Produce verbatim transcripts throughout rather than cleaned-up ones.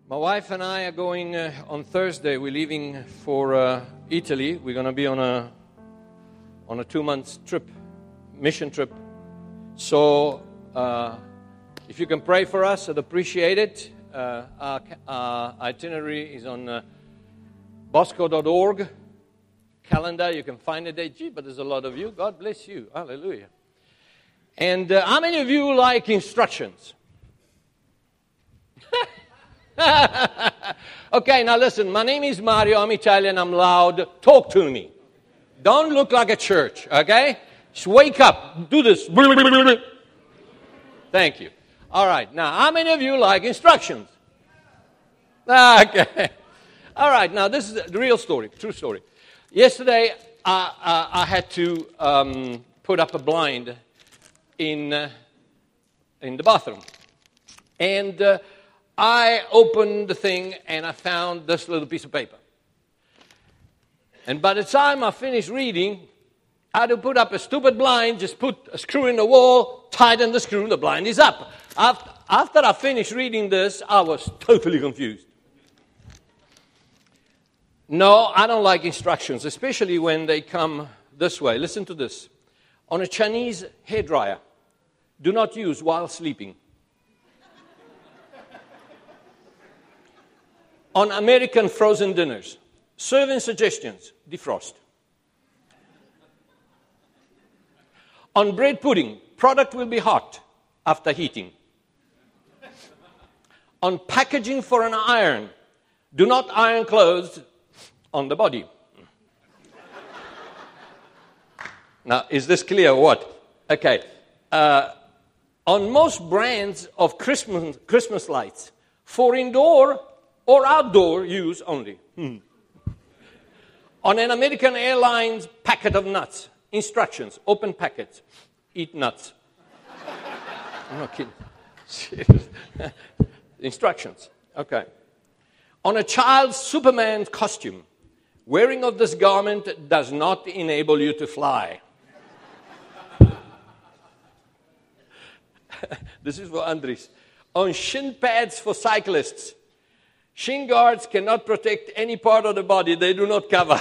My wife and I are going uh, on Thursday. We're leaving for uh, Italy. We're going to be on a on a two-month trip, mission trip. So, uh, if you can pray for us, I'd appreciate it. Uh, our, our itinerary is on uh, bosco dot org calendar. You can find it there. Gee, but there's a lot of you. God bless you. Hallelujah. And uh, how many of you like instructions? Okay, now listen, my name is Mario, I'm Italian, I'm loud. Talk to me. Don't look like a church, okay? Just wake up. Do this. Thank you. All right, now, how many of you like instructions? Okay. All right, now this is the real story, true story. Yesterday, I, I, I had to um, put up a blind in, uh, in the bathroom. And uh, I opened the thing and I found this little piece of paper. And by the time I finished reading, I had to put up a stupid blind, just put a screw in the wall, tighten the screw, the blind is up. After, after I finished reading this, I was totally confused. No, I don't like instructions, especially when they come this way. Listen to this. On a Chinese hairdryer, do not use while sleeping. On American frozen dinners, serving suggestions, defrost. On bread pudding, product will be hot after heating. On packaging for an iron, do not iron clothes on the body. Now, is this clear or what? Okay. Uh, on most brands of Christmas, Christmas lights, for indoor or outdoor use only. Hmm. On an American Airlines packet of nuts, instructions, open packets, eat nuts. I'm not kidding. Instructions, okay. On a child's Superman costume, wearing of this garment does not enable you to fly. This is for Andres. On shin pads for cyclists, shin guards cannot protect any part of the body they do not cover.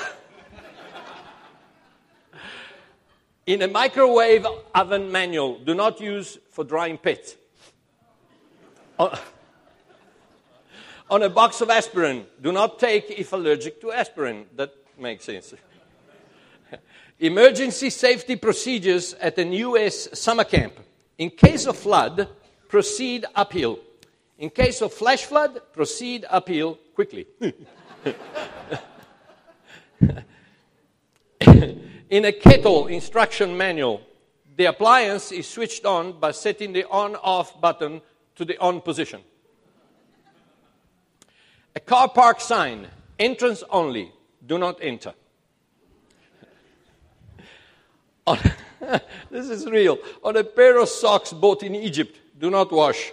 In a microwave oven manual, do not use for drying pits. On, on a box of aspirin, do not take if allergic to aspirin. That makes sense. Emergency safety procedures at an U S summer camp. In case of flood, proceed uphill. In case of flash flood, proceed uphill quickly. In a kettle instruction manual, the appliance is switched on by setting the on-off button to the on position. A car park sign, entrance only, do not enter. On, this is real. On a pair of socks bought in Egypt, do not wash.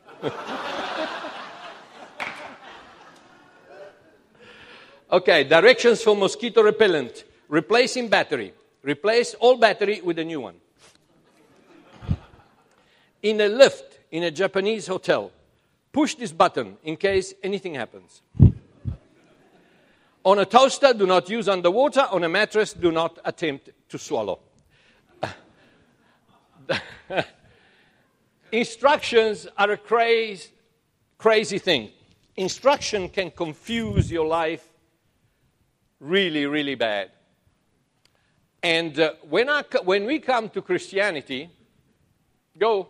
Okay, directions for mosquito repellent. Replacing battery. Replace all battery with a new one. In a lift in a Japanese hotel, push this button in case anything happens. On a toaster, do not use underwater. On a mattress, do not attempt to swallow. Instructions are a crazy, crazy thing. Instruction can confuse your life really, really bad. And uh, when, I, when we come to Christianity, go,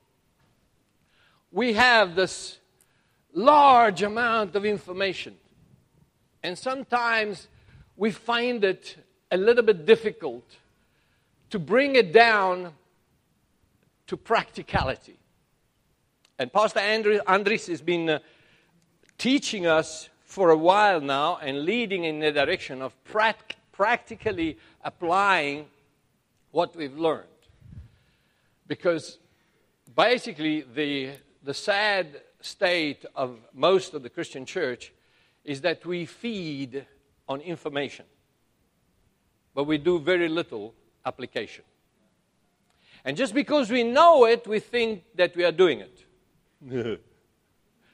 we have this large amount of information. And sometimes we find it a little bit difficult to bring it down to practicality. And Pastor Andres, Andres has been uh, teaching us for a while now and leading in the direction of prat- practically applying what we've learned. Because basically the, the sad state of most of the Christian church is that we feed on information, but we do very little application. And just because we know it, we think that we are doing it.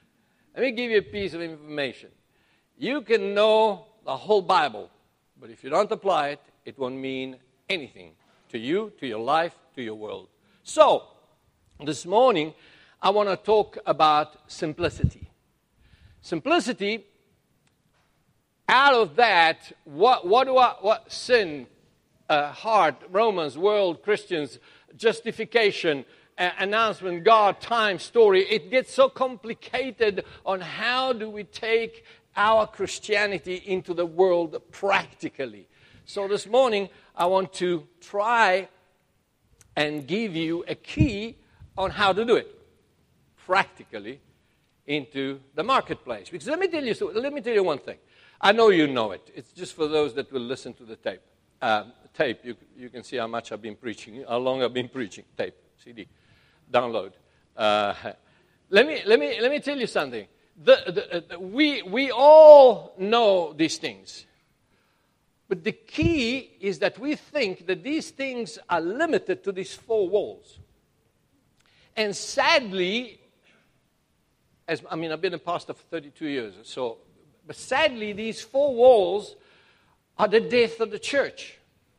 Let me give you a piece of information. You can know the whole Bible, but if you don't apply it, it won't mean anything to you, to your life, to your world. So, this morning, I want to talk about simplicity. Simplicity, out of that, what, what do I, what sin, uh, heart, Romans, world, Christians, justification, uh, announcement, God, time, story, it gets so complicated on how do we take our Christianity into the world practically. So this morning, I want to try and give you a key on how to do it practically into the marketplace. Because let me tell you, so let me tell you one thing. I know you know it. It's just for those that will listen to the tape. Uh, tape, you, you can see how much I've been preaching, how long I've been preaching. Tape, C D, download. Uh, let me let me let me tell you something. The, the, the, we we all know these things, but the key is that we think that these things are limited to these four walls. And sadly, as I mean, I've been a pastor for thirty-two years, so. But sadly, these four walls are the death of the church.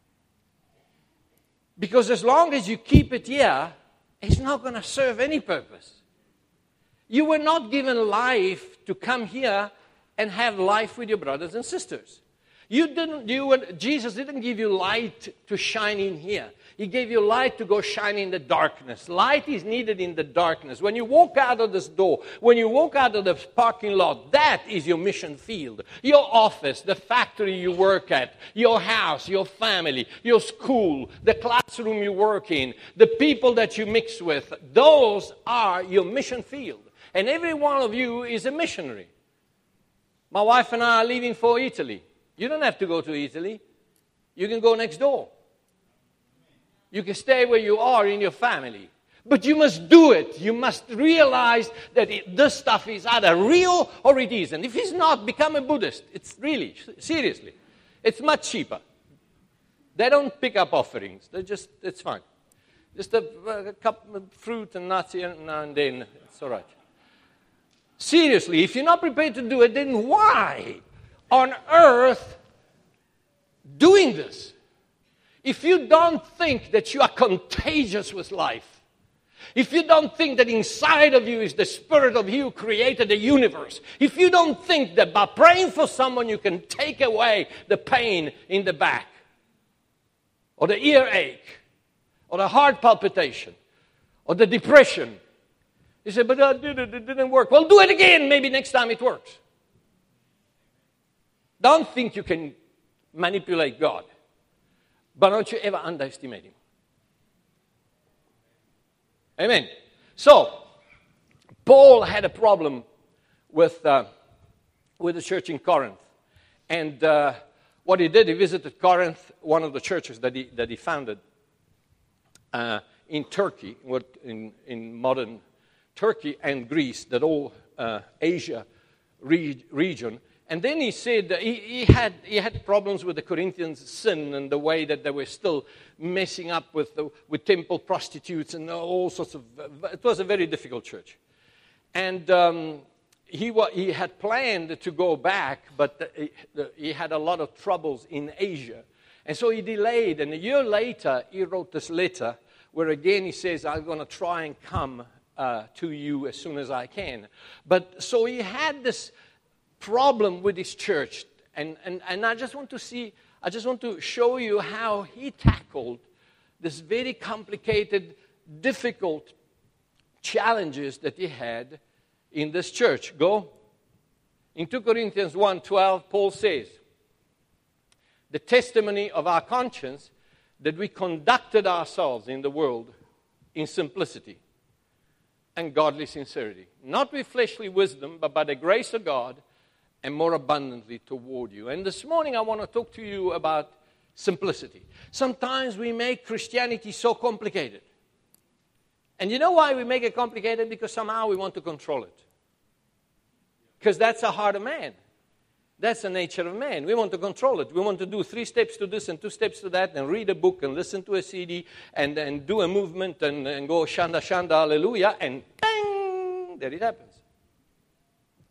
Because as long as you keep it here, it's not going to serve any purpose. You were not given life to come here and have life with your brothers and sisters. You didn't. You were, Jesus didn't give you light to shine in here. He gave you light to go shine in the darkness. Light is needed in the darkness. When you walk out of this door, when you walk out of the parking lot, that is your mission field. Your office, the factory you work at, your house, your family, your school, the classroom you work in, the people that you mix with, those are your mission field. And every one of you is a missionary. My wife and I are leaving for Italy. You don't have to go to Italy. You can go next door. You can stay where you are in your family. But you must do it. You must realize that it, this stuff is either real or it isn't. If it's not, become a Buddhist. It's really, seriously. It's much cheaper. They don't pick up offerings. They just, it's fine. Just a, a cup of fruit and nuts here now and then. It's all right. Seriously, if you're not prepared to do it, then why on earth doing this? If you don't think that you are contagious with life, if you don't think that inside of you is the spirit of you who created the universe, if you don't think that by praying for someone you can take away the pain in the back, or the earache, or the heart palpitation, or the depression, you say, but I did it, it didn't work. Well, do it again, maybe next time it works. Don't think you can manipulate God. But don't you ever underestimate him. Amen. So, Paul had a problem with, uh, with the church in Corinth. And uh, what he did, he visited Corinth, one of the churches that he, that he founded uh, in Turkey, what in, in modern Turkey and Greece, that whole uh, Asia re- region. And then he said that he, he, had, he had problems with the Corinthians' sin and the way that they were still messing up with, the, with temple prostitutes and all sorts of... It was a very difficult church. And um, he, wa- he had planned to go back, but the, the, he had a lot of troubles in Asia. And so he delayed. And a year later, he wrote this letter where again he says, I'm going to try and come uh, to you as soon as I can. But so he had this problem with his church, and, and, and I just want to see, I just want to show you how he tackled this very complicated, difficult challenges that he had in this church. Go. In Second Corinthians one twelve, Paul says, the testimony of our conscience that we conducted ourselves in the world in simplicity and godly sincerity, not with fleshly wisdom, but by the grace of God, and more abundantly toward you. And this morning I want to talk to you about simplicity. Sometimes we make Christianity so complicated. And you know why we make it complicated? Because somehow we want to control it. Because that's the heart of man. That's the nature of man. We want to control it. We want to do three steps to this and two steps to that and read a book and listen to a C D and, and do a movement and, and go shanda, shanda, hallelujah, and bang, there it happens.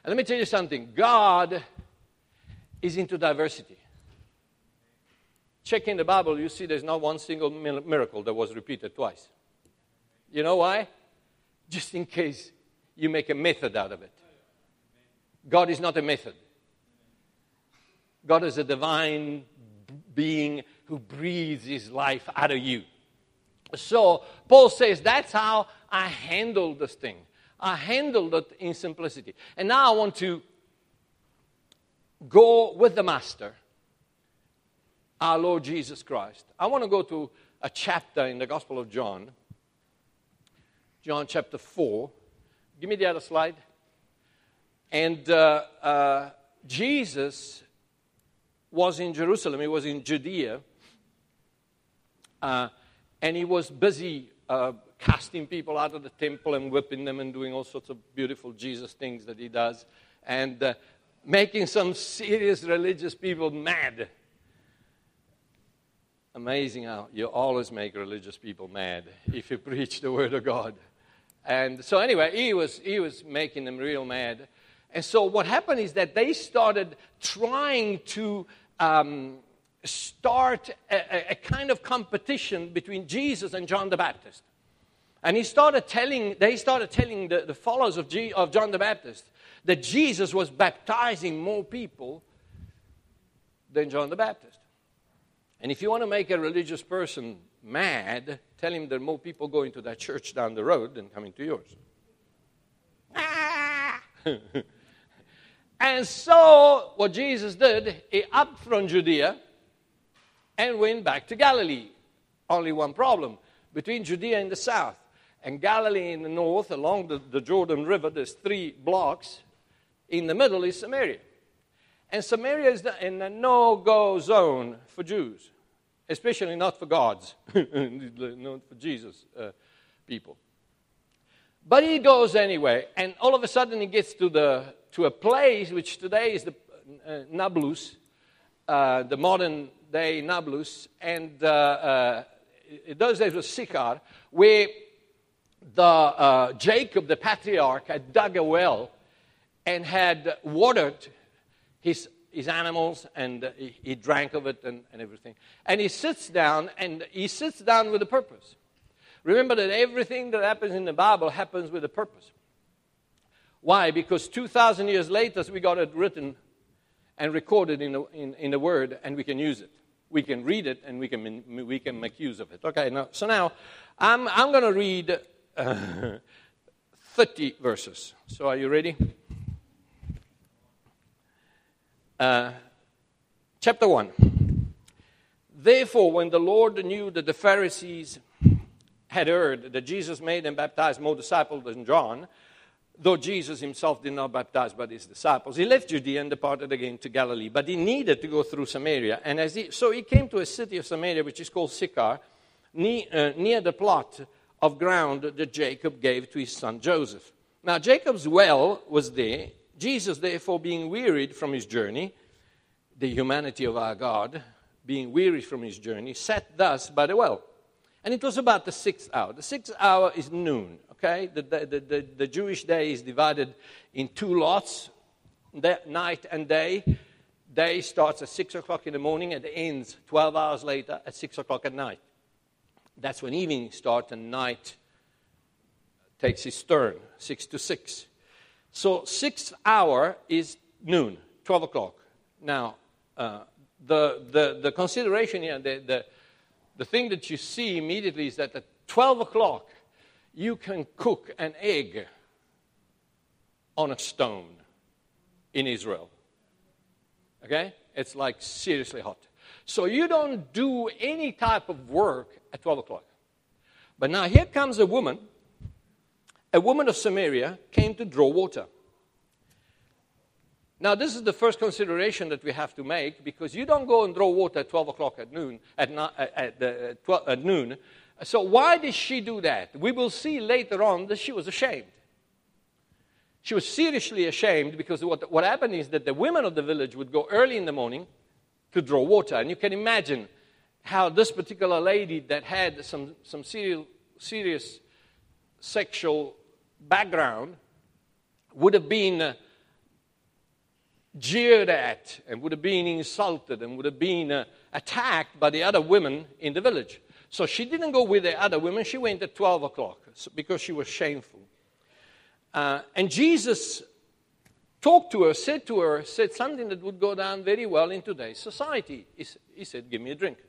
And let me tell you something. God is into diversity. Check in the Bible, you see there's not one single miracle that was repeated twice. You know why? Just in case you make a method out of it. God is not a method. God is a divine being who breathes his life out of you. So Paul says, that's how I handled this thing. I handled it in simplicity. And now I want to go with the Master, our Lord Jesus Christ. I want to go to a chapter in the Gospel of John. John chapter four. Give me the other slide. And uh, uh, Jesus was in Jerusalem. He was in Judea. Uh, and he was busy uh, casting people out of the temple and whipping them and doing all sorts of beautiful Jesus things that he does. And uh, making some serious religious people mad. Amazing how you always make religious people mad if you preach the Word of God. And so anyway, he was he was making them real mad. And so what happened is that they started trying to um, start a, a kind of competition between Jesus and John the Baptist. And he started telling, they started telling the, the followers of, G, of John the Baptist that Jesus was baptizing more people than John the Baptist. And if you want to make a religious person mad, tell him there are more people going to that church down the road than coming to yours. And so what Jesus did, he upped from Judea and went back to Galilee. Only one problem. Between Judea in the south and Galilee in the north, along the, the Jordan River, there's three blocks. In the middle is Samaria. And Samaria is the, in a no-go zone for Jews, especially not for God's, not for Jesus' uh, people. But he goes anyway, and all of a sudden he gets to the to a place which today is the uh, Nablus, uh, the modern day Nablus, and uh, uh, those days was Sychar, where the uh, Jacob, the patriarch, had dug a well and had watered his his animals, and uh, he, he drank of it and, and everything. And he sits down, and he sits down with a purpose. Remember that everything that happens in the Bible happens with a purpose. Why? Because two thousand years later, we got it written and recorded in the, in, in the Word, and we can use it. We can read it, and we can we can make use of it. Okay, now, so now I'm, I'm going to read uh, thirty verses. So are you ready? Uh, chapter one. Therefore, when the Lord knew that the Pharisees had heard that Jesus made and baptized more disciples than John, though Jesus himself did not baptize but his disciples, he left Judea and departed again to Galilee. But he needed to go through Samaria. And as he, so he came to a city of Samaria, which is called Sychar, near, uh, near the plot of ground that Jacob gave to his son Joseph. Now Jacob's well was there. Jesus, therefore, being wearied from his journey, the humanity of our God, being wearied from his journey, sat thus by the well. And it was about the sixth hour. The sixth hour is noon, okay? The, the, the, the Jewish day is divided in two lots, night and day. Day starts at six o'clock in the morning and ends twelve hours later at six o'clock at night. That's when evening starts and night takes its turn, six to six. So sixth hour is noon, twelve o'clock. Now, uh, the, the, the consideration here, the, the The thing that you see immediately is that at twelve o'clock, you can cook an egg on a stone in Israel. Okay? It's like seriously hot. So you don't do any type of work at twelve o'clock. But now here comes a woman. A woman of Samaria came to draw water. Now, this is the first consideration that we have to make, because you don't go and draw water at twelve o'clock at noon. At, at, the, twelve, at noon. So why did she do that? We will see later on that she was ashamed. She was seriously ashamed, because what, what happened is that the women of the village would go early in the morning to draw water. And you can imagine how this particular lady that had some, some serious, serious sexual background would have been... Uh, jeered at and would have been insulted and would have been uh, attacked by the other women in the village. So she didn't go with the other women. She went at twelve o'clock because she was shameful. Uh, and Jesus talked to her, said to her, said something that would go down very well in today's society. He, he said, give me a drink.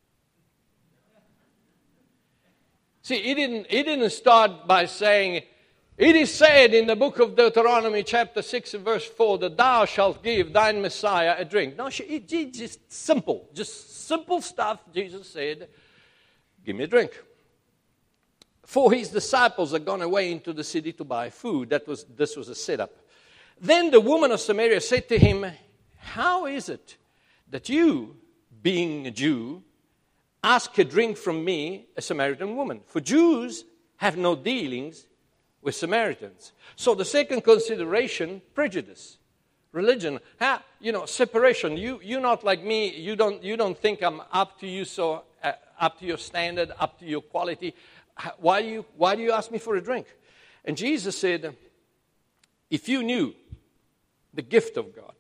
See, he didn't, he didn't start by saying, it is said in the book of Deuteronomy chapter six and verse four that thou shalt give thine Messiah a drink. No, she, it, it just simple, just simple stuff. Jesus said, give me a drink. For his disciples had gone away into the city to buy food. That was, this was a setup. Then the woman of Samaria said to him, how is it that you, being a Jew, ask a drink from me, a Samaritan woman? For Jews have no dealings with Samaritans. So the second consideration, prejudice, religion, ha, you know, separation. You, you're not like me. You don't, you don't think I'm up to you, so uh, up to your standard, up to your quality. Why do you, why do you ask me for a drink? And Jesus said, if you knew the gift of God,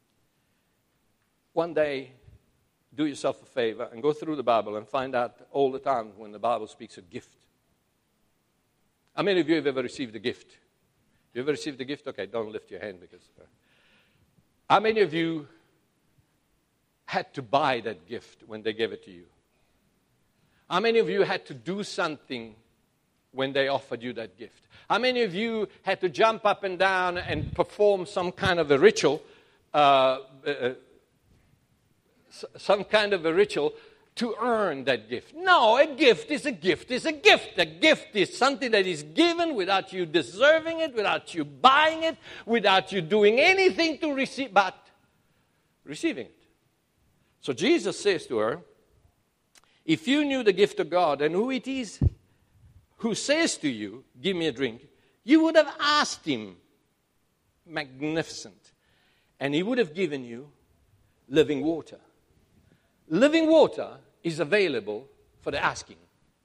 one day do yourself a favor and go through the Bible and find out all the time when the Bible speaks of gift. How many of you have ever received a gift? You ever received a gift? Okay, don't lift your hand because... Uh, how many of you had to buy that gift when they gave it to you? How many of you had to do something when they offered you that gift? How many of you had to jump up and down and perform some kind of a ritual, uh, uh, some kind of a ritual to earn that gift? No, a gift is a gift is a gift. A gift is something that is given without you deserving it, without you buying it, without you doing anything to receive, but receiving it. So Jesus says to her, if you knew the gift of God and who it is who says to you, give me a drink, you would have asked him, magnificent, and he would have given you living water. Living water is available for the asking.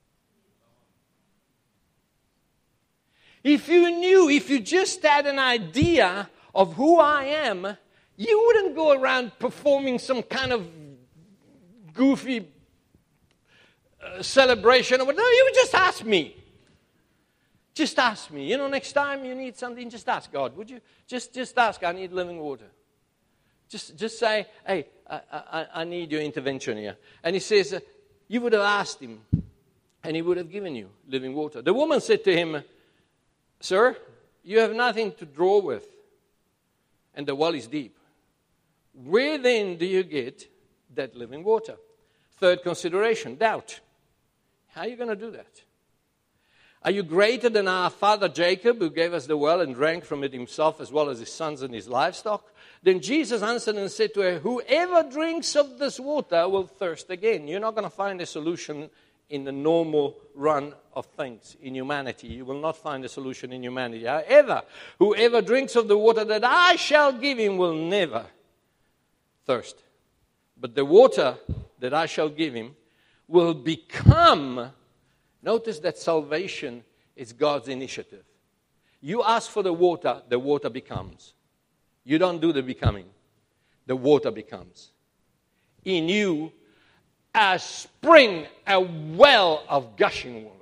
If you knew, if you just had an idea of who I am, you wouldn't go around performing some kind of goofy uh, celebration or whatever. No, you would just ask me. Just ask me. You know, next time you need something, just ask God, would you? Just, just ask, I need living water. Just, just say, hey, I, I, I need your intervention here. And he says, uh, you would have asked him, and he would have given you living water. The woman said to him, sir, you have nothing to draw with, and the well is deep. Where then do you get that living water? Third consideration, doubt. How are you going to do that? Are you greater than our father Jacob, who gave us the well and drank from it himself, as well as his sons and his livestock? Then Jesus answered and said to her, whoever drinks of this water will thirst again. You're not going to find a solution in the normal run of things in humanity. You will not find a solution in humanity. However, whoever drinks of the water that I shall give him will never thirst. But the water that I shall give him will become... Notice that salvation is God's initiative. You ask for the water, the water becomes. You don't do the becoming. The water becomes. In you, a spring, a well of gushing water.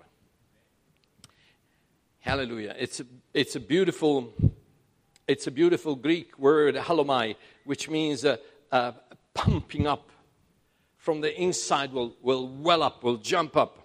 Hallelujah. It's a, it's a beautiful, it's a beautiful Greek word, halomai, which means uh, uh, pumping up. From the inside will, will well up, will jump up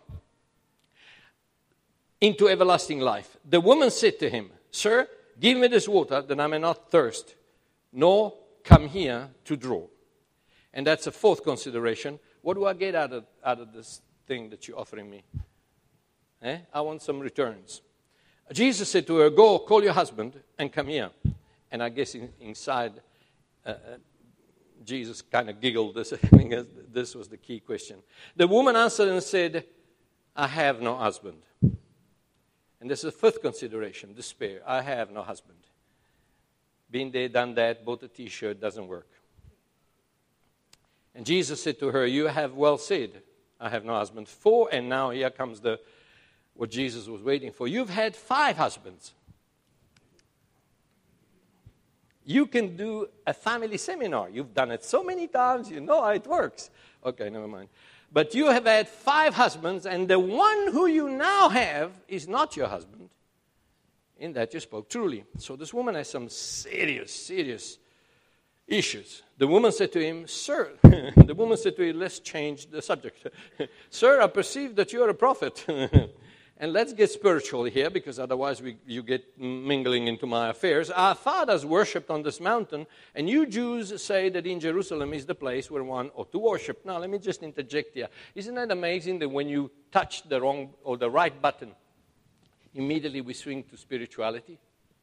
into everlasting life. The woman said to him, sir, give me this water that I may not thirst, nor come here to draw. And that's a fourth consideration. What do I get out of, out of this thing that you're offering me? Eh? I want some returns. Jesus said to her, go, call your husband and come here. And I guess in, inside, uh, Jesus kind of giggled. This, this was the key question. The woman answered and said, I have no husband. And this is the fifth consideration, despair. I have no husband. Been there, done that, bought a T-shirt, doesn't work. And Jesus said to her, you have well said, I have no husband. Four, and now here comes the what Jesus was waiting for. You've had five husbands. You can do a family seminar. You've done it so many times, you know how it works. Okay, never mind. But you have had five husbands, and the one who you now have is not your husband. In that you spoke truly. So this woman has some serious, serious issues. The woman said to him, Sir, the woman said to him, let's change the subject. Sir, I perceive that you are a prophet. And let's get spiritual here, because otherwise we, you get mingling into my affairs. Our fathers worshipped on this mountain, and you Jews say that in Jerusalem is the place where one ought to worship. Now, let me just interject here. Isn't that amazing that when you touch the wrong or the right button, immediately we swing to spirituality?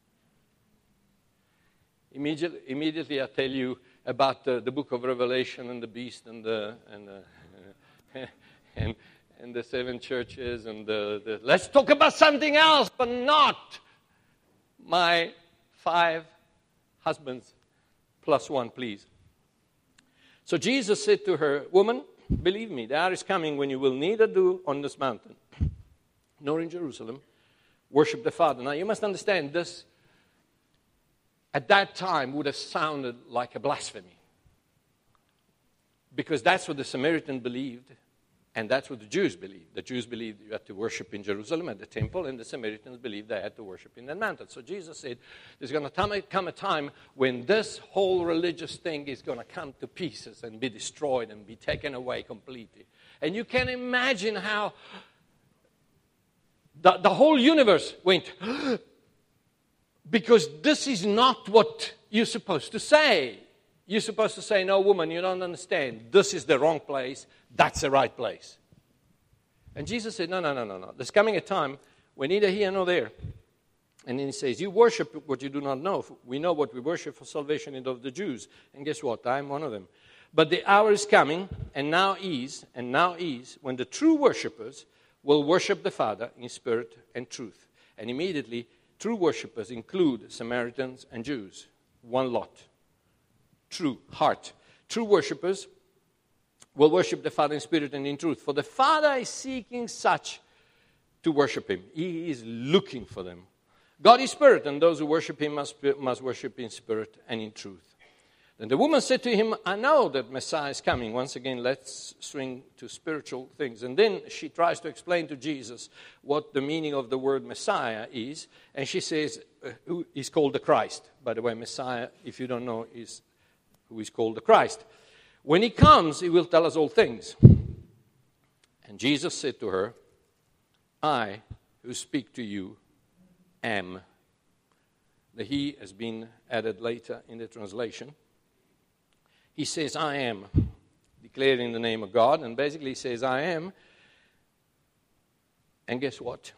Immediately, immediately I tell you about the, the book of Revelation and the beast and the... And the and, and the seven churches, and the, the, let's talk about something else, but not my five husbands plus one, please. So Jesus said to her, Woman, believe me, the hour is coming when you will neither do on this mountain, nor in Jerusalem, worship the Father. Now, you must understand, this, at that time, would have sounded like a blasphemy. Because that's what the Samaritan believed. And that's what the Jews believed. The Jews believed you had to worship in Jerusalem at the temple, and the Samaritans believed they had to worship in that mountain. So Jesus said, there's going to come a time when this whole religious thing is going to come to pieces and be destroyed and be taken away completely. And you can imagine how the, the whole universe went, because this is not what you're supposed to say. You're supposed to say, no, woman, you don't understand. This is the wrong place. That's the right place. And Jesus said, no, no, no, no, no. There's coming a time when neither here nor there. And then he says, you worship what you do not know. We know what we worship for salvation is of the Jews. And guess what? I'm one of them. But the hour is coming, and now is, and now is, when the true worshipers will worship the Father in spirit and truth. And immediately, true worshipers include Samaritans and Jews. One lot. True heart. True worshippers will worship the Father in spirit and in truth. For the Father is seeking such to worship Him. He is looking for them. God is spirit, and those who worship Him must, must worship in spirit and in truth. Then the woman said to him, I know that Messiah is coming. Once again, let's swing to spiritual things. And then she tries to explain to Jesus what the meaning of the word Messiah is. And she says, uh, who is called the Christ. By the way, Messiah, if you don't know, is who is called the Christ. When He comes, He will tell us all things. And Jesus said to her, I who speak to you am. The He has been added later in the translation. He says, I am, declaring the name of God, and basically He says, I am. And guess what?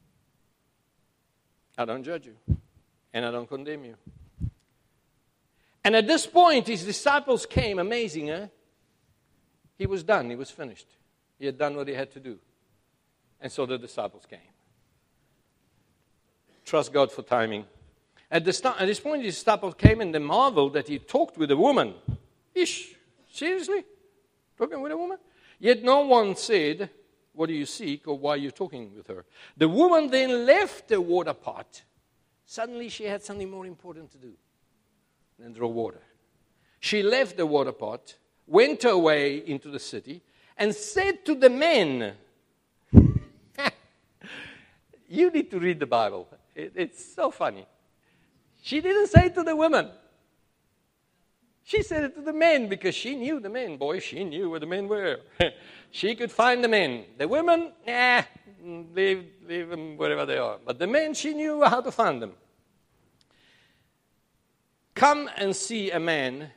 I don't judge you, and I don't condemn you. And at this point, His disciples came. Amazing, eh? He was done. He was finished. He had done what He had to do. And so the disciples came. Trust God for timing. At this, at this point, the disciples came and they marveled that He talked with a woman. Ish, seriously? Talking with a woman? Yet no one said, what do you seek, or why are you talking with her? The woman then left the water pot. Suddenly she had something more important to do and draw water. She left the water pot, went away into the city, and said to the men, you need to read the Bible. It, it's so funny. She didn't say it to the women. She said it to the men because she knew the men. Boy, she knew where the men were. She could find the men. The women, nah, leave, leave them wherever they are. But the men, she knew how to find them. Come and see a man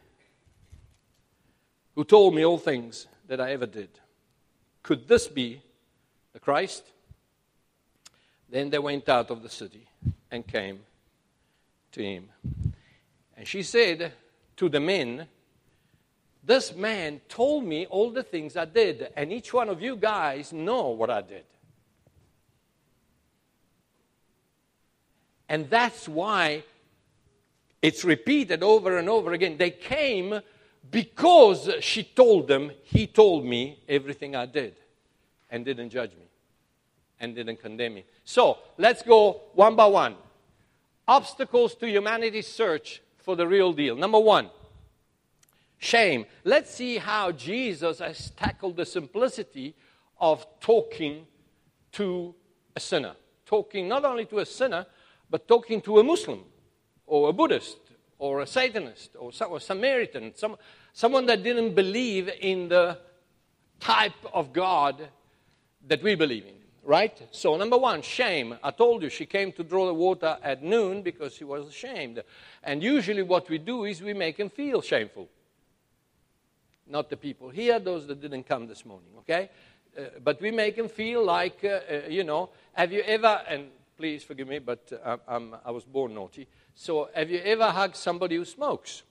who told me all things that I ever did. Could this be the Christ? Then they went out of the city and came to Him. And she said to the men, this man told me all the things I did, and each one of you guys know what I did. And that's why it's repeated over and over again. They came because she told them, he told me everything I did, and didn't judge me, and didn't condemn me. So, let's go one by one. Obstacles to humanity's search for the real deal. Number one, shame. Let's see how Jesus has tackled the simplicity of talking to a sinner. Talking not only to a sinner, but talking to a Muslim or a Buddhist or a Satanist or a Samaritan, some, someone that didn't believe in the type of God that we believe in, right? So number one, shame. I told you she came to draw the water at noon because she was ashamed. And usually what we do is we make him feel shameful. Not the people here, those that didn't come this morning, okay? Uh, but we make him feel like, uh, uh, you know, have you ever, and please forgive me, but uh, I'm, I was born naughty. So have you ever hugged somebody who smokes?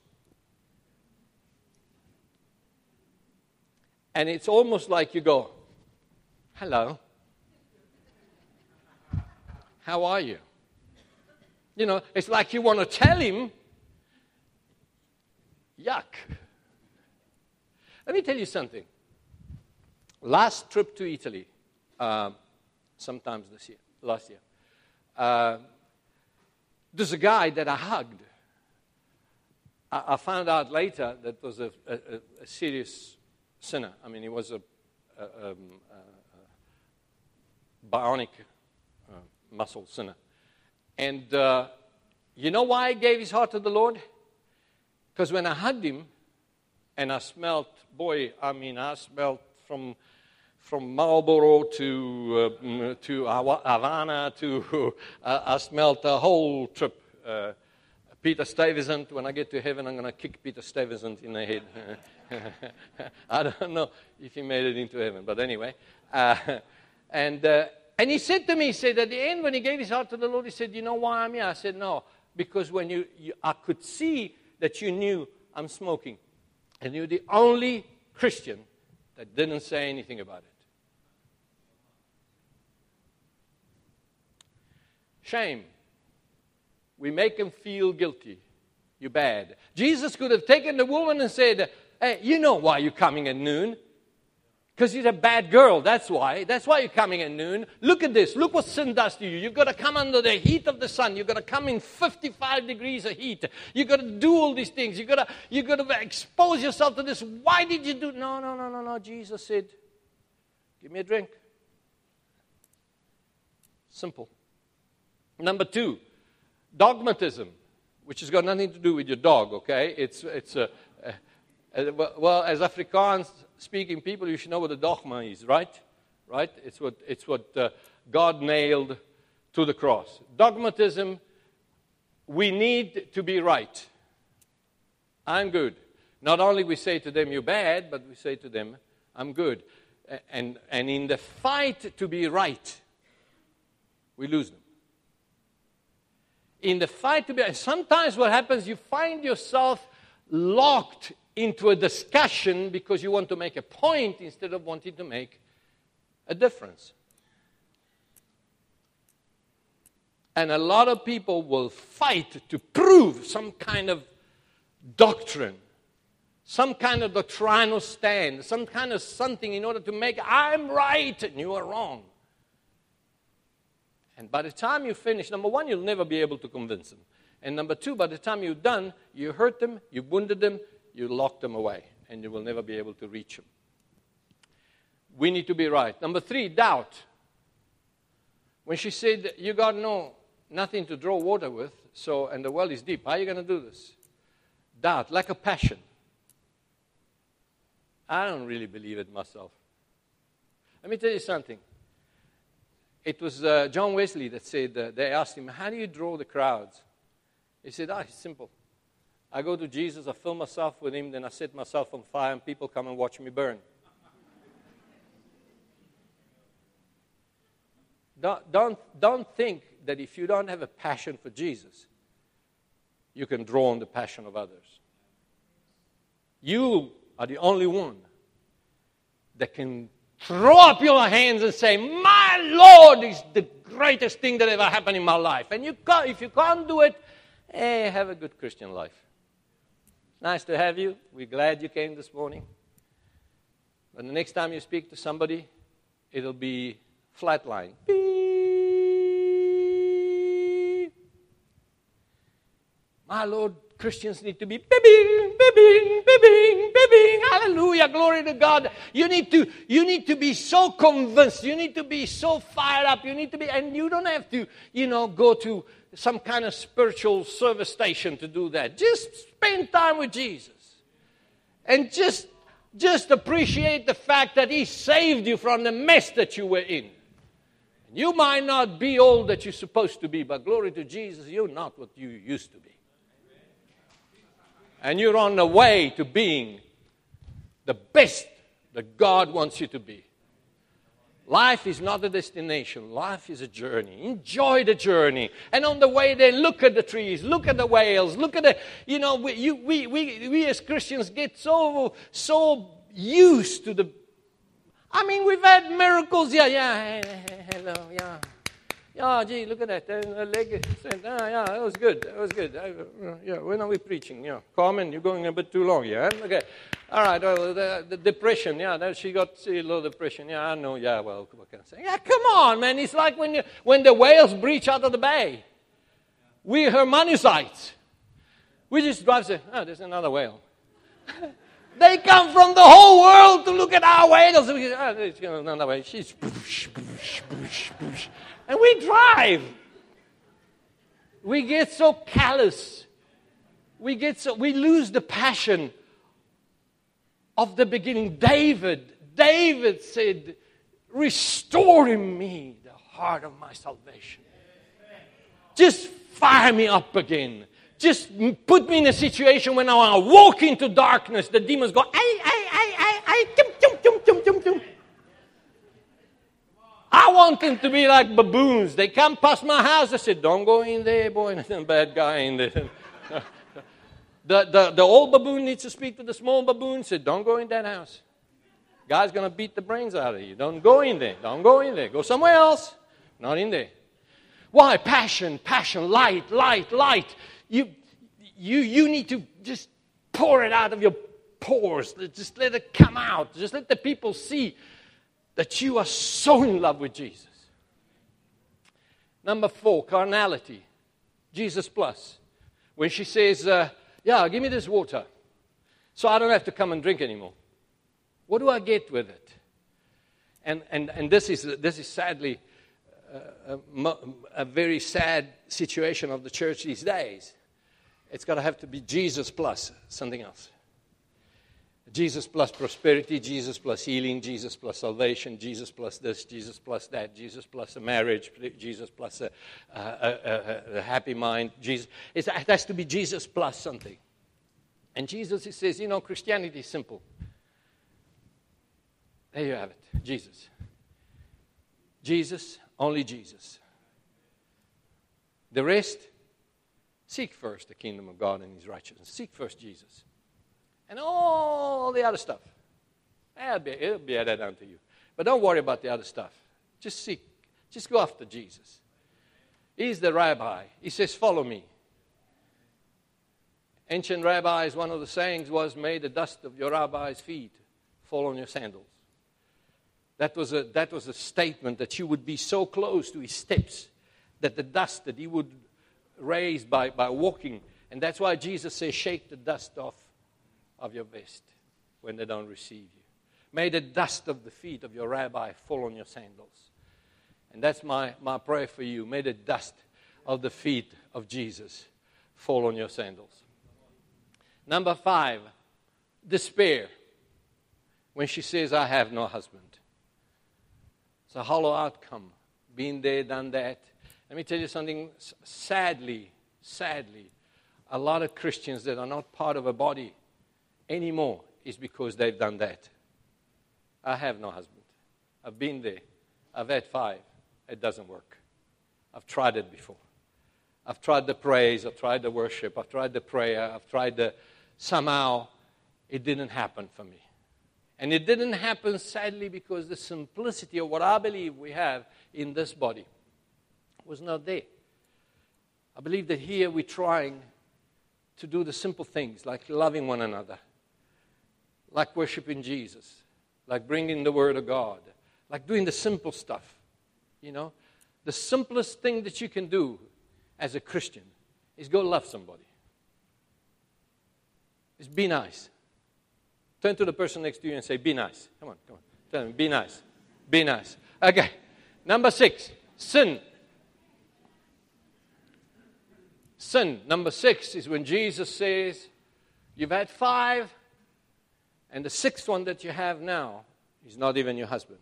And it's almost like you go, hello, how are you? You know, it's like you want to tell him, yuck. Let me tell you something. Last trip to Italy, uh, sometimes this year, last year, uh, there's a guy that I hugged. I, I found out later that was a, a, a serious sinner. I mean, he was a, a, um, a, a bionic uh, muscle sinner. And uh, you know why he gave his heart to the Lord? Because when I hugged him, and I smelled, boy, I mean, I smelled from from Marlboro to uh, to Havana to, uh, I smelled the whole trip. Uh, Peter Stuyvesant, when I get to heaven, I'm going to kick Peter Stuyvesant in the head. I don't know if he made it into heaven, but anyway. Uh, and uh, and he said to me, he said, at the end, when he gave his heart to the Lord, he said, you know why I'm here? I said, no, because when you, you I could see that you knew I'm smoking. And you're the only Christian that didn't say anything about it. Shame. We make him feel guilty. You're bad. Jesus could have taken the woman and said, hey, you know why you're coming at noon. Because you're a bad girl, that's why. That's why you're coming at noon. Look at this. Look what sin does to you. You've got to come under the heat of the sun. You've got to come in fifty-five degrees of heat. You've got to do all these things. You've got to, you've got to expose yourself to this. Why did you do? No, no, no, no, no. Jesus said, give me a drink. Simple. Number two, dogmatism, which has got nothing to do with your dog, okay? It's, it's a... a Uh, well, as Afrikaans-speaking people, you should know what a dogma is, right? Right? It's what it's what uh, God nailed to the cross. Dogmatism. We need to be right. I'm good. Not only we say to them, "You're bad," but we say to them, "I'm good." And and in the fight to be right, we lose them. In the fight to be, and sometimes what happens, you find yourself locked into a discussion because you want to make a point instead of wanting to make a difference. And a lot of people will fight to prove some kind of doctrine, some kind of doctrinal stand, some kind of something in order to make, I'm right and you are wrong. And by the time you finish, number one, you'll never be able to convince them. And number two, by the time you're done, you hurt them, you wounded them, you lock them away, and you will never be able to reach them. We need to be right. Number three, doubt. When she said, you got no nothing to draw water with, so and the well is deep, how are you going to do this? Doubt, lack of passion. I don't really believe it myself. Let me tell you something. It was uh, John Wesley that said, uh, they asked him, how do you draw the crowds? He said, ah, it's simple. I go to Jesus, I fill myself with him, then I set myself on fire, and people come and watch me burn. Don't, don't, don't think that if you don't have a passion for Jesus, you can draw on the passion of others. You are the only one that can throw up your hands and say, my Lord is the greatest thing that ever happened in my life. And you can't, if you can't do it, hey, have a good Christian life. Nice to have you. We're glad you came this morning. But the next time you speak to somebody, it'll be flatline. Beep. Our Lord, Christians need to be bibbing, bibbing, bibbing, bibbing. Hallelujah, glory to God. You need to, you need to be so convinced. You need to be so fired up. You need to be, and you don't have to, you know, go to some kind of spiritual service station to do that. Just spend time with Jesus. And just, just appreciate the fact that He saved you from the mess that you were in. You might not be all that you're supposed to be, but glory to Jesus, you're not what you used to be. And you're on the way to being the best that God wants you to be. Life is not a destination. Life is a journey. Enjoy the journey. And on the way there, look at the trees, look at the whales, look at the, you know, we, you, we, we, we as Christians get so, so used to the, I mean, we've had miracles. Yeah, yeah, hello, yeah. Yeah, gee, look at that. The leg, yeah, yeah, that was good. That was good. I, yeah, when are we preaching? Yeah, Carmen, you're going a bit too long, yeah? Okay. All right, well, the, the depression, yeah, she got a little depression. Yeah, I know, yeah, well, what can I say? Yeah, come on, man. It's like when you, when the whales breach out of the bay. We're Hermannicites. We just drive and say, oh, there's another whale. They come from the whole world to look at our whales. We say, oh, there's another whale. She's boosh, boosh, boosh, boosh. And we drive. We get so callous. We get so we lose the passion of the beginning. David, David said, restore in me the heart of my salvation. Just fire me up again. Just put me in a situation when I want to walk into darkness. The demons go, ay, ay, ay, ay, ay, tum, tum, tum, tum, tum, tum. I want them to be like baboons. They come past my house. I said, don't go in there, boy. There's a bad guy in there. the, the, the old baboon needs to speak to the small baboon. Said, don't go in that house. Guy's going to beat the brains out of you. Don't go in there. Don't go in there. Go somewhere else. Not in there. Why? Passion, passion, light, light, light. You, you, you need to just pour it out of your pores. Just let it come out. Just let the people see that you are so in love with Jesus. Number four, carnality. Jesus plus. When she says, uh, yeah, give me this water so I don't have to come and drink anymore. What do I get with it? And and, and this is this is sadly uh, a, a very sad situation of the church these days. It's got to have to be Jesus plus something else. Jesus plus prosperity, Jesus plus healing, Jesus plus salvation, Jesus plus this, Jesus plus that, Jesus plus a marriage, Jesus plus a, a, a, a happy mind. Jesus, it has to be Jesus plus something. And Jesus, he says, you know, Christianity is simple. There you have it, Jesus. Jesus, only Jesus. The rest, seek first the kingdom of God and His righteousness. Seek first Jesus. And all the other stuff. It'll be, it'll be added unto you. But don't worry about the other stuff. Just seek. Just go after Jesus. He's the rabbi. He says, follow me. Ancient rabbis, one of the sayings was, may the dust of your rabbi's feet fall on your sandals. That was a, that was a statement that you would be so close to his steps that the dust that he would raise by, by walking. And that's why Jesus says, shake the dust off of your vest when they don't receive you. May the dust of the feet of your rabbi fall on your sandals. And that's my, my prayer for you. May the dust of the feet of Jesus fall on your sandals. Number five, despair. When she says, I have no husband. It's a hollow outcome. Been there, done that. Let me tell you something. Sadly, sadly, a lot of Christians that are not part of a body anymore is because they've done that. I have no husband. I've been there. I've had five. It doesn't work. I've tried it before. I've tried the praise. I've tried the worship. I've tried the prayer. I've tried the... Somehow, it didn't happen for me. And it didn't happen, sadly, because the simplicity of what I believe we have in this body was not there. I believe that here we're trying to do the simple things, like loving one another, like worshiping Jesus, like bringing the Word of God, like doing the simple stuff. You know, the simplest thing that you can do as a Christian is go love somebody. is be nice. Turn to the person next to you and say, be nice. Come on, come on. Tell them, be nice. Be nice. Okay. Number six, sin. Sin. Number six is when Jesus says, you've had five, and the sixth one that you have now is not even your husband.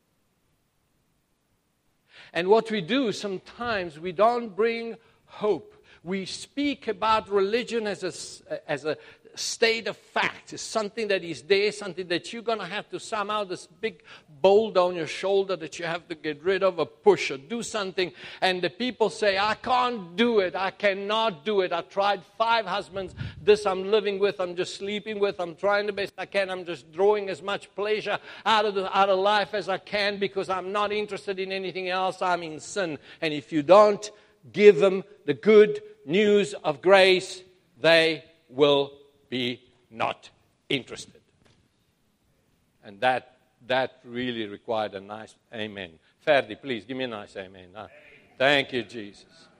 And what we do sometimes, we don't bring hope. We speak about religion as a, as a state of fact. It's something that is there, something that you're going to have to somehow, this big boulder on your shoulder that you have to get rid of or push or do something. And the people say, I can't do it. I cannot do it. I tried five husbands. This I'm living with. I'm just sleeping with. I'm trying the best I can. I'm just drawing as much pleasure out of, the, out of life as I can because I'm not interested in anything else. I'm in sin. And if you don't give them the good news of grace, they will be not interested. And that that really required a nice amen. Ferdi, please, give me a nice amen. Huh? Thank you, Jesus.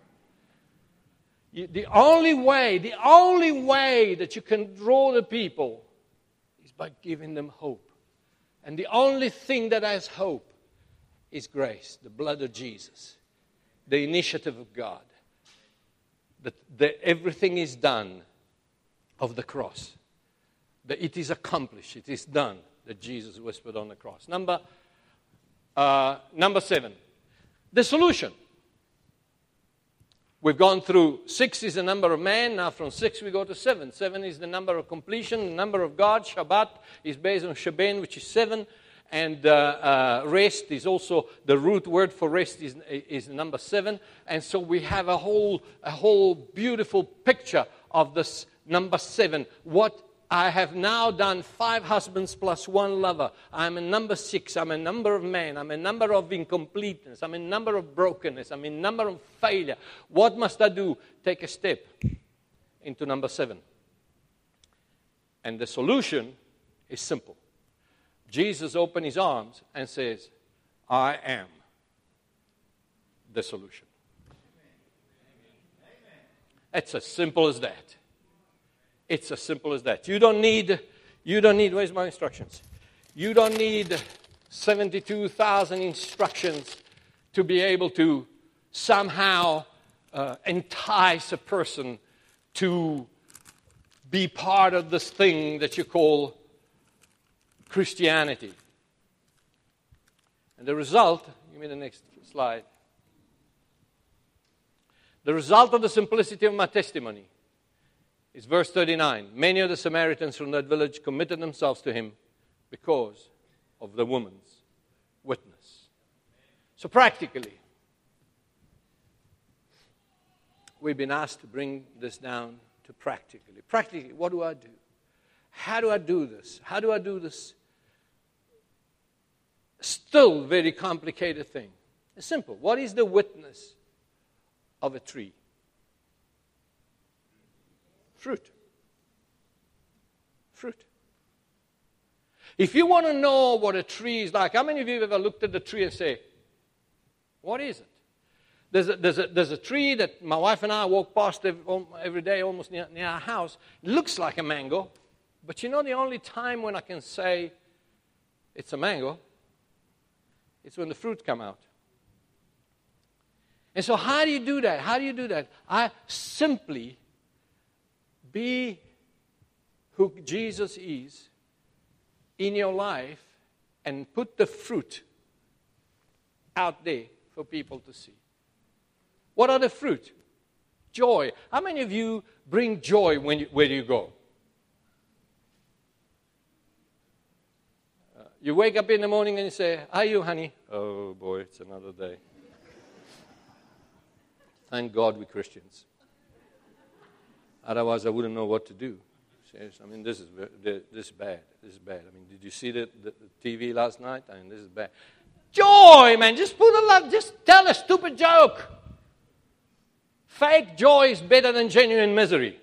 You, the only way, the only way that you can draw the people is by giving them hope. And the only thing that has hope is grace, the blood of Jesus, the initiative of God. That, that everything is done of the cross. That it is accomplished, it is done, that Jesus whispered on the cross. Number, uh, number seven, the solution. We've gone through six is the number of man, now from six we go to seven. Seven is the number of completion, the number of God. Shabbat is based on Sheben, which is seven. And uh, uh, rest is also, the root word for rest is, is number seven. And so we have a whole, a whole beautiful picture of this number seven. What I have now done, five husbands plus one lover. I'm a number six. I'm a number of men. I'm a number of incompleteness. I'm a number of brokenness. I'm a number of failure. What must I do? Take a step into number seven. And the solution is simple. Jesus opens his arms and says, I am the solution. It's as simple as that. It's as simple as that. You don't need, you don't need, where's my instructions? You don't need seventy-two thousand instructions to be able to somehow uh, entice a person to be part of this thing that you call Christianity. And the result, give me the next slide. The result of the simplicity of my testimony is verse thirty-nine. Many of the Samaritans from that village committed themselves to him because of the woman's witness. So practically, we've been asked to bring this down to practically. Practically, what do I do? How do I do this? How do I do this still very complicated thing? It's simple. What is the witness of a tree? Fruit. Fruit. If you want to know what a tree is like, how many of you have ever looked at the tree and say, what is it? There's a, there's a, there's a tree that my wife and I walk past every, every day almost near, near our house. It looks like a mango. But you know the only time when I can say it's a mango, it's when the fruit come out. And so how do you do that? How do you do that? I simply be who Jesus is in your life and put the fruit out there for people to see. What are the fruit? Joy. How many of you bring joy when you, where you go? Uh, you wake up in the morning and you say, "How are you, honey?" "Oh boy, it's another day." Thank God we're Christians. Otherwise, I wouldn't know what to do. Seriously, I mean, this is this is bad. This is bad. I mean, did you see the, the, the T V last night? I mean, this is bad. Joy, man. Just put a lot. Just tell a stupid joke. Fake joy is better than genuine misery.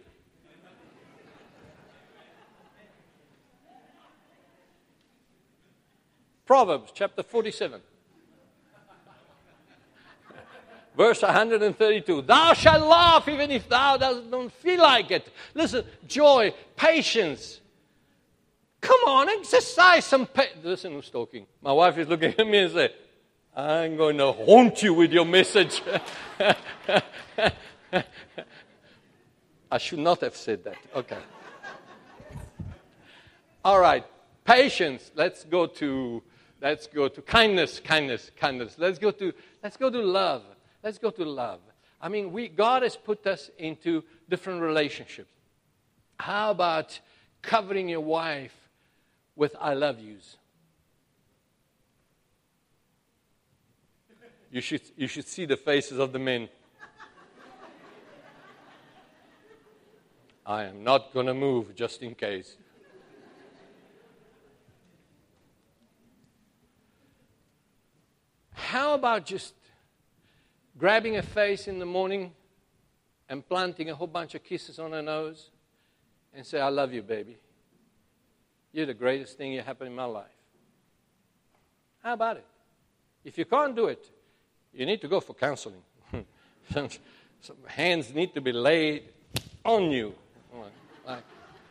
Proverbs chapter forty-seven. Verse one hundred thirty-two. Thou shalt laugh even if thou don't feel like it. Listen, joy, patience. Come on, exercise some patience. Listen who's talking. My wife is looking at me and says, I'm going to haunt you with your message. I should not have said that. Okay. All right. Patience. Let's go to let's go to kindness, kindness, kindness. Let's go to let's go to love. Let's go to love. I mean, we God has put us into different relationships. How about covering your wife with I love yous? You should you should see the faces of the men. I am not going to move just in case. How about just grabbing a face in the morning and planting a whole bunch of kisses on her nose and say, I love you, baby. You're the greatest thing that happened in my life. How about it? If you can't do it, you need to go for counseling. some, some hands need to be laid on you. Like,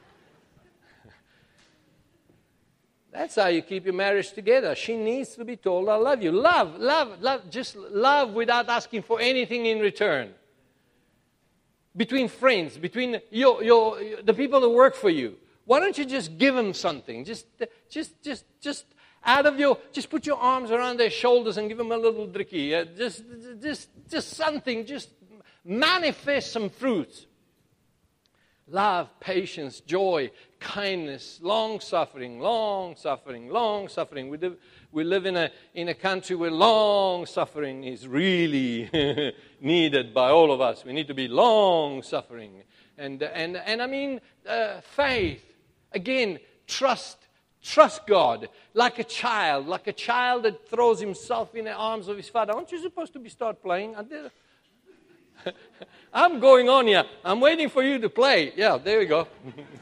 that's how you keep your marriage together. She needs to be told, I love you. Love, love, love. Just love without asking for anything in return. Between friends, between your, your, the people that work for you. Why don't you just give them something? Just, just, just, just out of your, just put your arms around their shoulders and give them a little dricky. Uh, just, just, just something. Just manifest some fruits. Love, patience, joy, kindness, long-suffering, long-suffering, long-suffering. We live, we live in a in a country where long-suffering is really needed by all of us. We need to be long-suffering. And, and, and I mean, uh, faith. Again, trust. Trust God. Like a child. Like a child that throws himself in the arms of his father. Aren't you supposed to be start playing? I did. I'm going on here. I'm waiting for you to play. Yeah, there we go.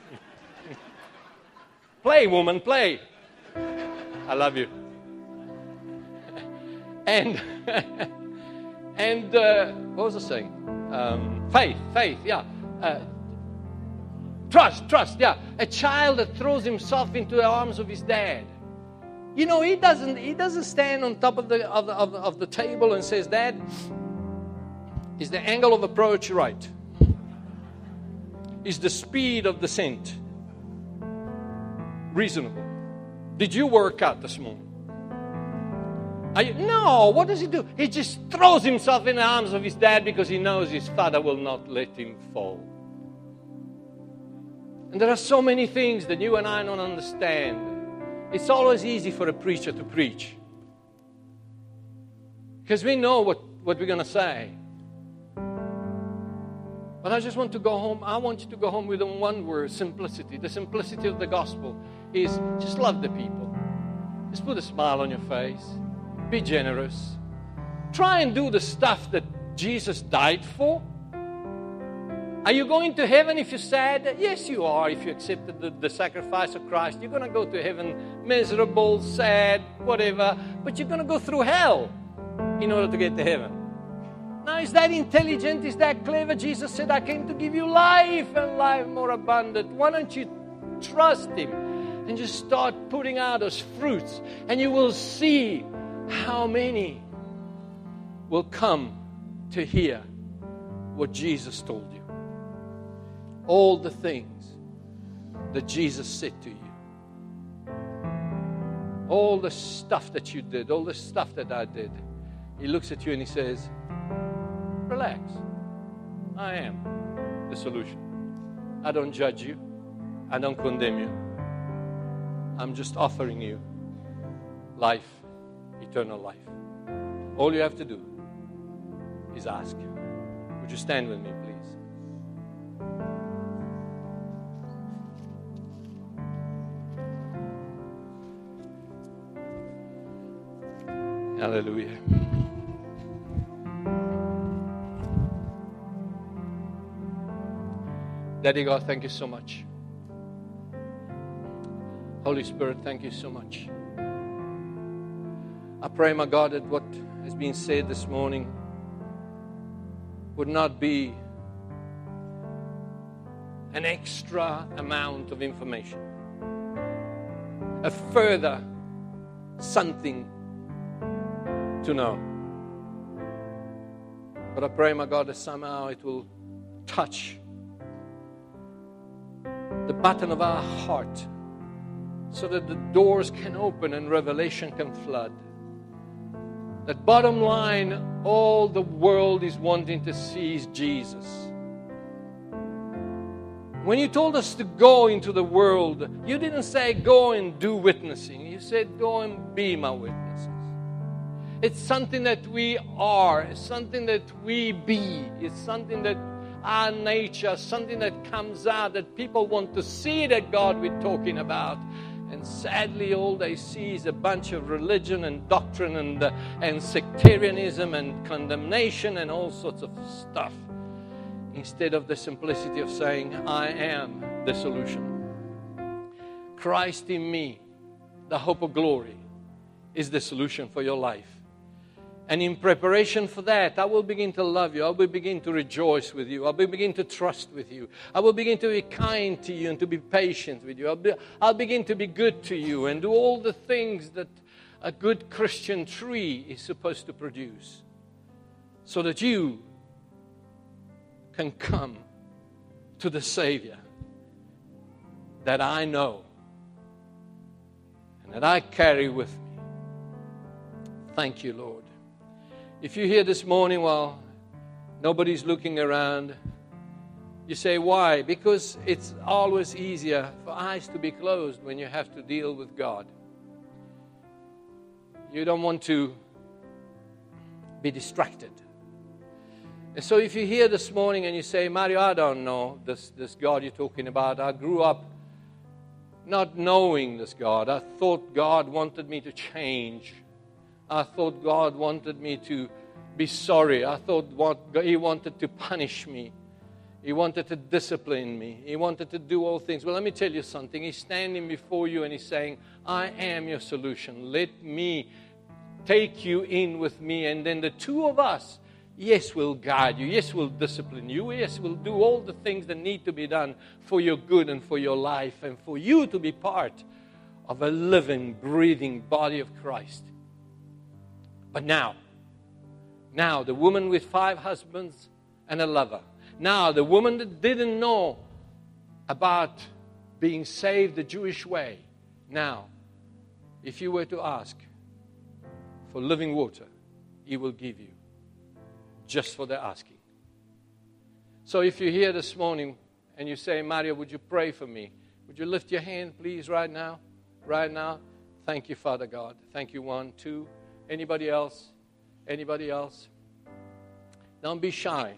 Play, woman, play. I love you. And and uh, what was I saying? Um, faith, faith, yeah. Uh, trust, trust, yeah. A child that throws himself into the arms of his dad. You know, he doesn't he doesn't stand on top of the of the, of the, of the table and says, Dad, is the angle of approach right? Is the speed of descent reasonable? Did you work out this morning? Are you, no, what does he do? He just throws himself in the arms of his dad because he knows his father will not let him fall. And there are so many things that you and I don't understand. It's always easy for a preacher to preach. Because we know what, what we're going to say. But I just want to go home. I want you to go home with one word, simplicity. The simplicity of the gospel is just love the people. Just put a smile on your face. Be generous. Try and do the stuff that Jesus died for. Are you going to heaven if you're sad? Yes, you are. If you accepted the, the sacrifice of Christ, you're going to go to heaven miserable, sad, whatever. But you're going to go through hell in order to get to heaven. Now, is that intelligent? Is that clever? Jesus said, I came to give you life and life more abundant. Why don't you trust Him and just start putting out those fruits, and you will see how many will come to hear what Jesus told you. All the things that Jesus said to you. All the stuff that you did, all the stuff that I did. He looks at you and He says, relax. I am the solution. I don't judge you. I don't condemn you. I'm just offering you life, eternal life. All you have to do is ask. Would you stand with me, please? Hallelujah. Daddy God, thank you so much. Holy Spirit, thank you so much. I pray, my God, that what has been said this morning would not be an extra amount of information, a further something to know. But I pray, my God, that somehow it will touch the button of our heart so that the doors can open and revelation can flood. That bottom line, all the world is wanting to see is Jesus. When you told us to go into the world, you didn't say go and do witnessing. You said go and be my witnesses. It's something that we are. It's something that we be. It's something that our nature, something that comes out, that people want to see that God we're talking about. And sadly, all they see is a bunch of religion and doctrine and, uh, and sectarianism and condemnation and all sorts of stuff. Instead of the simplicity of saying, I am the solution. Christ in me, the hope of glory, is the solution for your life. And in preparation for that, I will begin to love you. I will begin to rejoice with you. I will begin to trust with you. I will begin to be kind to you and to be patient with you. I'll, be, I'll begin to be good to you and do all the things that a good Christian tree is supposed to produce, so that you can come to the Savior that I know and that I carry with me. Thank you, Lord. If you're here this morning while nobody's looking around, you say, why? Because it's always easier for eyes to be closed when you have to deal with God. You don't want to be distracted. And so if you're here this morning and you say, Mario, I don't know this, this God you're talking about. I grew up not knowing this God. I thought God wanted me to change. I thought God wanted me to be sorry. I thought what He wanted to punish me. He wanted to discipline me. He wanted to do all things. Well, let me tell you something. He's standing before you and He's saying, I am your solution. Let me take you in with me. And then the two of us, yes, we'll guide you. Yes, we'll discipline you. Yes, we'll do all the things that need to be done for your good and for your life and for you to be part of a living, breathing body of Christ. But now, now the woman with five husbands and a lover. Now the woman that didn't know about being saved the Jewish way. Now, if you were to ask for living water, He will give you just for the asking. So if you're here this morning and you say, Mario, would you pray for me? Would you lift your hand, please, right now? Right now. Thank you, Father God. Thank you, one, two. Anybody else? Anybody else? Don't be shy.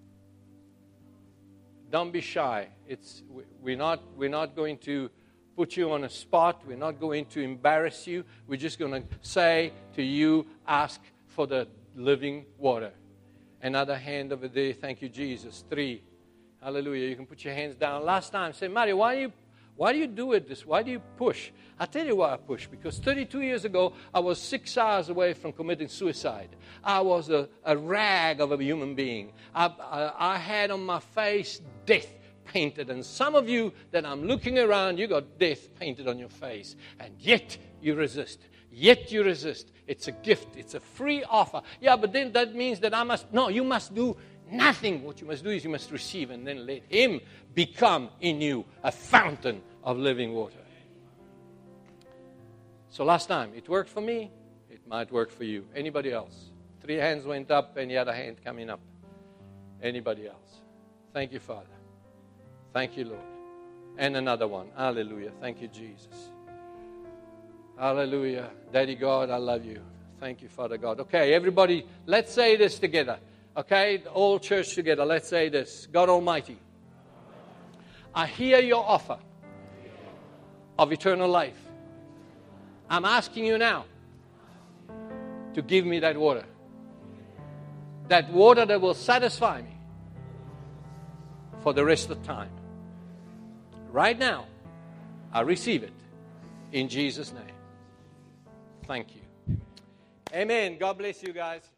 Don't be shy. It's we're not we're not going to put you on a spot. We're not going to embarrass you. We're just going to say to you, ask for the living water. Another hand over there. Thank you, Jesus. Three. Hallelujah. You can put your hands down. Last time, say, Mario, why do you Why do you do it this? Why do you push? I tell you why I push. Because thirty-two years ago, I was six hours away from committing suicide. I was a, a rag of a human being. I, I, I had on my face death painted. And some of you that I'm looking around, you got death painted on your face. And yet you resist. Yet you resist. It's a gift. It's a free offer. Yeah, but then that means that I must, no, you must do nothing. What you must do is you must receive and then let Him become in you a fountain of living water. So last time, it worked for me. It might work for you. Anybody else? Three hands went up, and the other hand coming up. Anybody else? Thank you, Father. Thank you, Lord. And another one. Hallelujah. Thank you, Jesus. Hallelujah. Daddy God, I love you. Thank you, Father God. Okay, everybody, let's say this together. Okay, all church together, let's say this. God Almighty, I hear your offer of eternal life. I'm asking you now to give me that water. That water that will satisfy me for the rest of time. Right now, I receive it in Jesus' name. Thank you. Amen. God bless you guys.